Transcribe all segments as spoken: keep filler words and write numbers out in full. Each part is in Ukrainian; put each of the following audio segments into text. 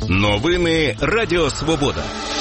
Новини Радіо Свобода.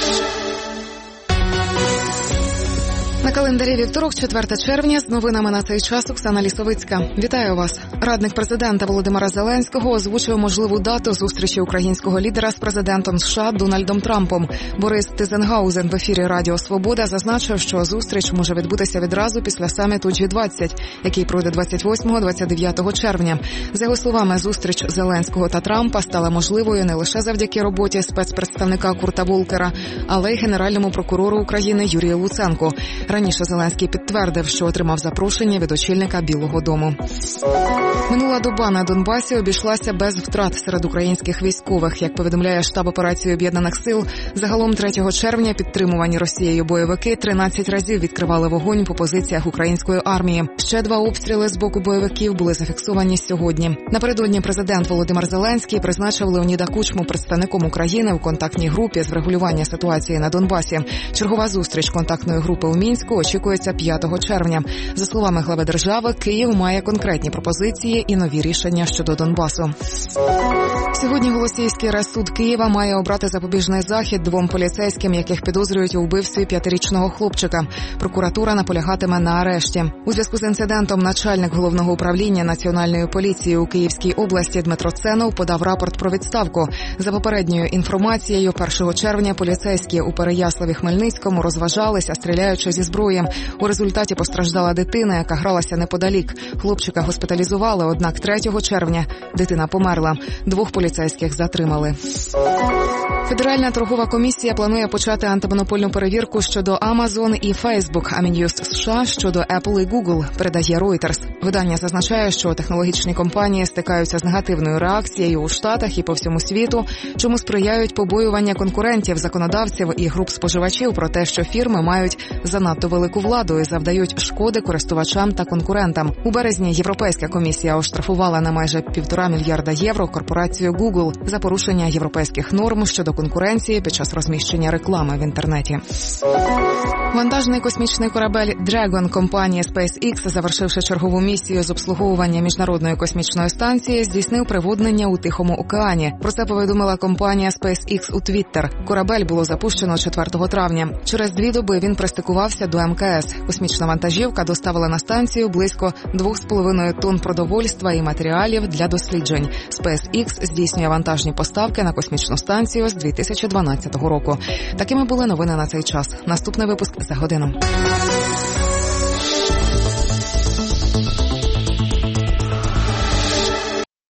На календарі вівторок, четверте червня, з новинами на цей час Оксана Лісовицька. Вітаю вас. Радник президента Володимира Зеленського озвучив можливу дату зустрічі українського лідера з президентом США Дональдом Трампом. Борис Тизенгаузен в ефірі Радіо Свобода зазначив, що зустріч може відбутися відразу після саміту джі двадцять, який пройде двадцять восьмого - двадцять дев'ятого червня. За його словами, зустріч Зеленського та Трампа стала можливою не лише завдяки роботі спецпредставника Курта Волкера, але й генеральному прокурору України Юрію Луценку. Раніше Зеленський підтвердив, що отримав запрошення від очільника Білого дому. Минула доба на Донбасі обійшлася без втрат серед українських військових. Як повідомляє штаб операції Об'єднаних сил, загалом третього червня підтримувані Росією бойовики тринадцять разів відкривали вогонь по позиціях української армії. Ще два обстріли з боку бойовиків були зафіксовані сьогодні. Напередодні президент Володимир Зеленський призначив Леоніда Кучму представником України у контактній групі з врегулювання ситуації на Донбасі. Чергова зустріч контактної групи у Мінську очікується п'ятого червня. За словами глави держави, Київ має конкретні пропозиції і нові рішення щодо Донбасу. Сьогодні Голосіївський райсуд Києва має обрати запобіжний захід двом поліцейським, яких підозрюють у вбивстві п'ятирічного хлопчика. Прокуратура наполягатиме на арешті. У зв'язку з інцидентом начальник головного управління Національної поліції у Київській області Дмитро Ценов подав рапорт про відставку. За попередньою інформацією, першого червня поліцейські у Переяславі-Хмельницькому розважалися, стріляючи зі зброї. У результаті постраждала дитина, яка гралася неподалік. Хлопчика госпіталізували, однак третього червня дитина померла. Двох поліцейських затримали. Федеральна торгова комісія планує почати антимонопольну перевірку щодо Amazon і Facebook, а Мін'юст США щодо Apple і Google, передає Reuters. Видання зазначає, що технологічні компанії стикаються з негативною реакцією у Штатах і по всьому світу, чому сприяють побоювання конкурентів, законодавців і груп споживачів про те, що фірми мають занадто велику владу і завдають шкоди користувачам та конкурентам. У березні Європейська комісія оштрафувала на майже півтора мільярда євро корпорацію Google за порушення європейських норм щодо конкуренції під час розміщення реклами в інтернеті. Вантажний космічний корабель Dragon компанії SpaceX, завершивши чергову місію з обслуговування міжнародної космічної станції, здійснив приводнення у Тихому океані. Про це повідомила компанія SpaceX у Twitter. Корабель було запущено четвертого травня. Через дві доби він пристикувався до ем ка ес. Космічна вантажівка доставила на станцію близько двох з половиною тонн продовольства і матеріалів для досліджень. SpaceX здійснює вантажні поставки на космічну станцію з дві тисячі дванадцятого року. Такими були новини на цей час. Наступний випуск за годину.